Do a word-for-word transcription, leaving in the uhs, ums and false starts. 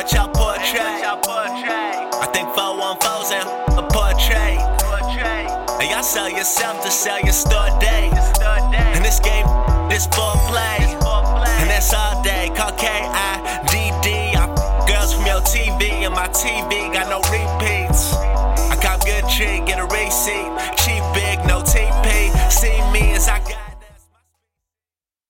what y'all portray. I think four one fours and a portrait. And y'all sell yourself to sell your store day. And this game, this foreplay. And that's all day. Call K I D D. I'm girls from your T V, and my T V got no repeats. I cop good treat, get a receipt.